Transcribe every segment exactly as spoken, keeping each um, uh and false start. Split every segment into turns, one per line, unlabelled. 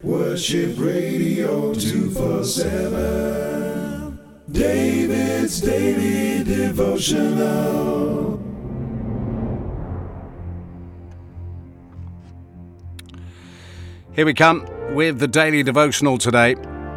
Worship Radio two forty-seven. David's Daily Devotional.
Here we come with the Daily Devotional today.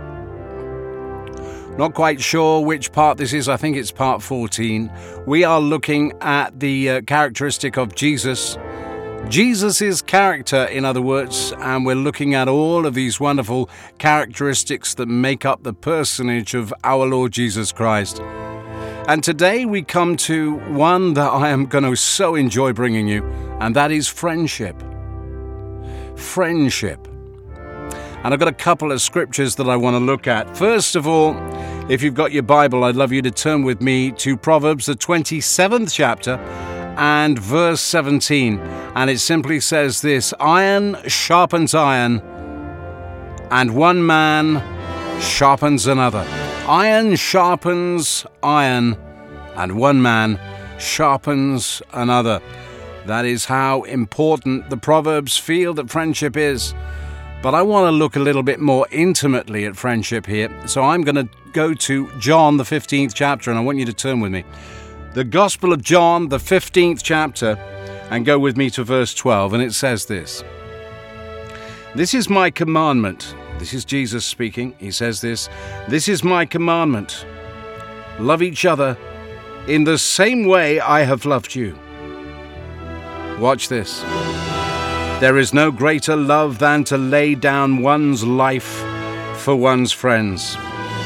Not quite sure which part this is. I think it's part fourteen. We are looking at the uh, characteristic of Jesus. Jesus' character, in other words, and we're looking at all of these wonderful characteristics that make up the personage of our Lord Jesus Christ. And today we come to one that I am going to so enjoy bringing you, and that is friendship. Friendship. And I've got a couple of scriptures that I want to look at. First of all, if you've got your Bible, I'd love you to turn with me to Proverbs, the twenty-seventh chapter, and verse seventeen. And it simply says this: iron sharpens iron, and one man sharpens another. Iron sharpens iron, and one man sharpens another. That is how important the Proverbs feel that friendship is. But I want to look a little bit more intimately at friendship here. So I'm going to go to John, the fifteenth chapter, and I want you to turn with me. The Gospel of John, the fifteenth chapter, and go with me to verse twelve, and it says this: This is my commandment. This is Jesus speaking. He says this: This is my commandment. Love each other in the same way I have loved you. Watch this. There is no greater love than to lay down one's life for one's friends.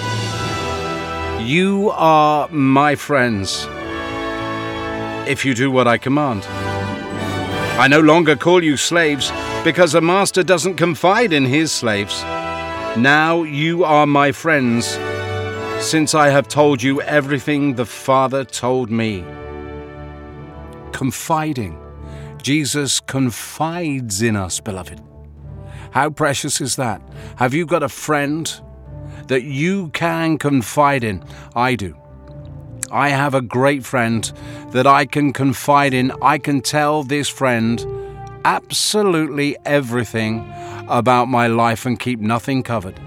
You are my friends if you do what I command. I no longer call you slaves, because a master doesn't confide in his slaves. Now you are my friends, since I have told you everything the Father told me. Confiding. Jesus confides in us, beloved. How precious is that? Have you got a friend that you can confide in? I do. I have a great friend that I can confide in. I can tell this friend absolutely everything about my life and keep nothing covered.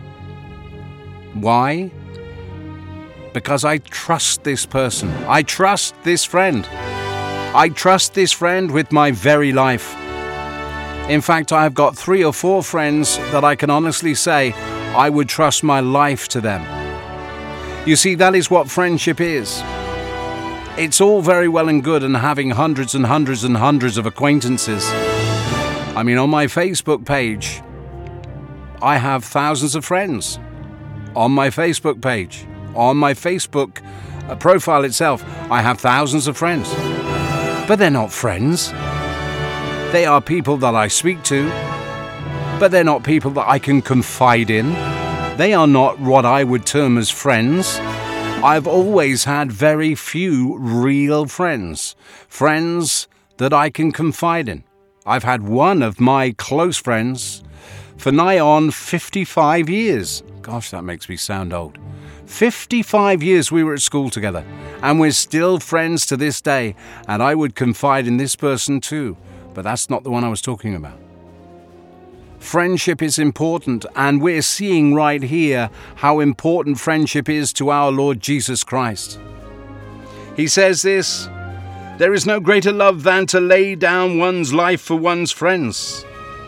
Why? Because I trust this person. I trust this friend. I trust this friend with my very life. In fact, I've got three or four friends that I can honestly say I would trust my life to them. You see, that is what friendship is. It's all very well and good and having hundreds and hundreds and hundreds of acquaintances. I mean, on my Facebook page, I have thousands of friends. On my Facebook page, on my Facebook uh, profile itself, I have thousands of friends. But they're not friends. They are people that I speak to, but they're not people that I can confide in. They are not what I would term as friends. I've always had very few real friends. Friends that I can confide in. I've had one of my close friends for nigh on fifty-five years. Gosh, that makes me sound old. fifty-five years we were at school together, and we're still friends to this day, and I would confide in this person too, but that's not the one I was talking about. Friendship is important, and we're seeing right here how important friendship is to our Lord Jesus Christ. He says this: there is no greater love than to lay down one's life for one's friends.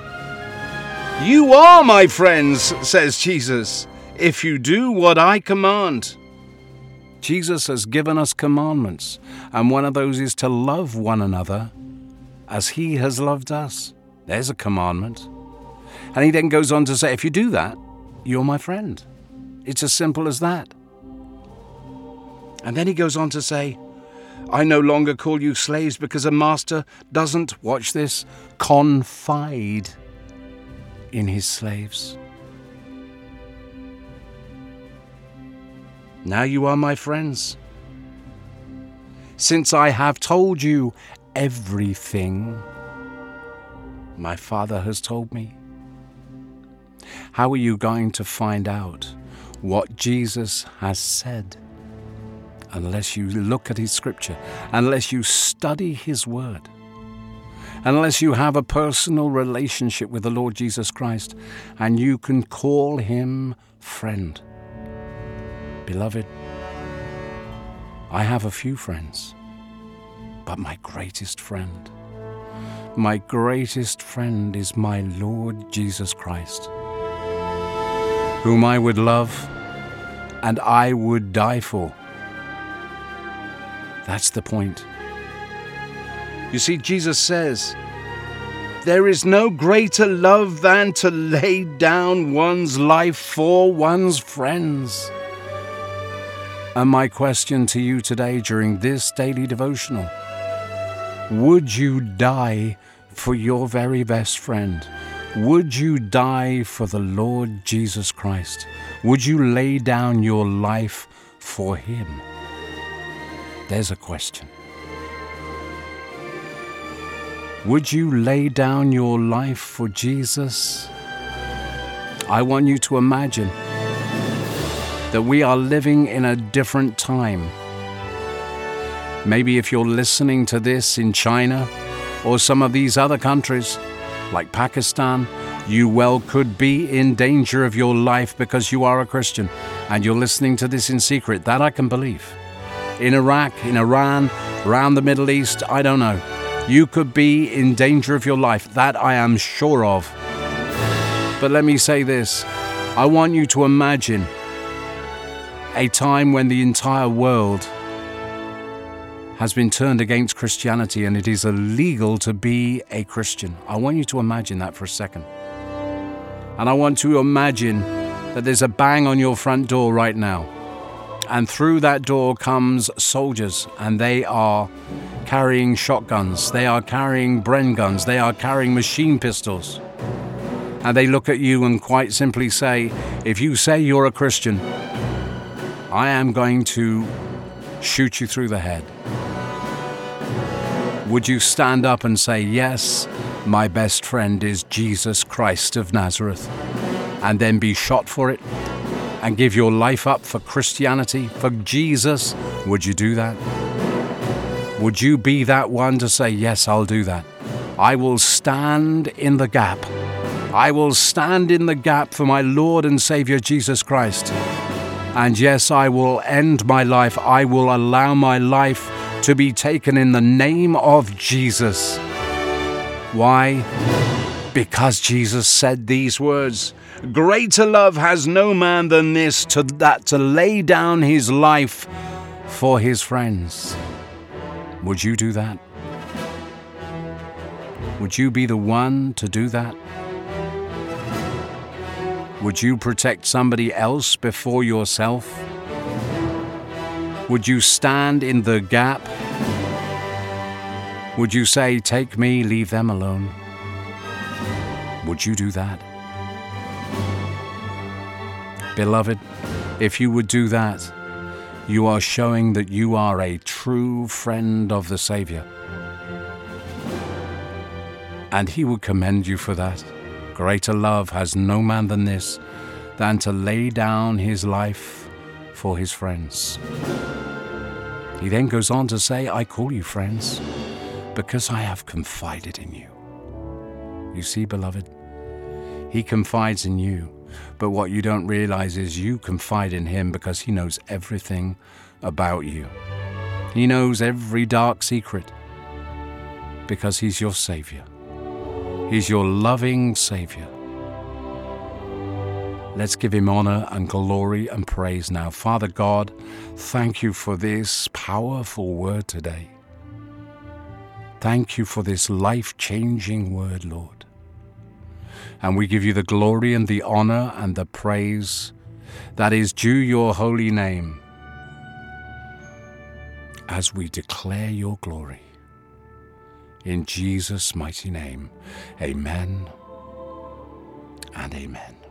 You are my friends, says Jesus, if you do what I command. Jesus has given us commandments, and one of those is to love one another as he has loved us. There's a commandment. And he then goes on to say, if you do that, you're my friend. It's as simple as that. And then he goes on to say, I no longer call you slaves, because a master doesn't, watch this, confide in his slaves. Now you are my friends, since I have told you everything my Father has told me. How are you going to find out what Jesus has said unless you look at his scripture, unless you study his word? unless you have a personal relationship with the Lord Jesus Christ and you can call him friend. Beloved, I have a few friends, but my greatest friend, my greatest friend is my Lord Jesus Christ, whom I would love and I would die for. That's the point. You see, Jesus says, there is no greater love than to lay down one's life for one's friends. And my question to you today during this daily devotional, would you die for your very best friend? Would you die for the Lord Jesus Christ? Would you lay down your life for him? There's a question. Would you lay down your life for Jesus? I want you to imagine that we are living in a different time. Maybe if you're listening to this in China or some of these other countries, like Pakistan, you well could be in danger of your life because you are a Christian and you're listening to this in secret. That I can believe. In Iraq, in Iran, around the Middle East, I don't know. You could be in danger of your life. That I am sure of. But let me say this. I want you to imagine a time when the entire world has been turned against Christianity and it is illegal to be a Christian. I want you to imagine that for a second. And I want to imagine that there's a bang on your front door right now. And through that door comes soldiers, and they are carrying shotguns, they are carrying Bren guns, they are carrying machine pistols. And they look at you and quite simply say, if you say you're a Christian, I am going to shoot you through the head. Would you stand up and say, yes, my best friend is Jesus Christ of Nazareth, and then be shot for it? And give your life up for Christianity, for Jesus? Would you do that? Would you be that one to say, yes, I'll do that? I will stand in the gap. I will stand in the gap for my Lord and Savior Jesus Christ. And yes, I will end my life. I will allow my life to be taken in the name of Jesus. Why? Because Jesus said these words, greater love has no man than this, to that to lay down his life for his friends. Would you do that? Would you be the one to do that? Would you protect somebody else before yourself? Would you stand in the gap? Would you say, take me, leave them alone? Would you do that? Beloved, if you would do that, you are showing that you are a true friend of the Savior. And he would commend you for that. Greater love has no man than this, than to lay down his life for his friends. He then goes on to say, I call you friends, because I have confided in you. You see, beloved, he confides in you, but what you don't realize is you confide in him because he knows everything about you. He knows every dark secret because he's your Savior. He's your loving Savior. Let's give him honor and glory and praise now. Father God, thank you for this powerful word today. Thank you for this life-changing word, Lord. And we give you the glory and the honor and the praise that is due your holy name as we declare your glory. In Jesus' mighty name, amen and amen.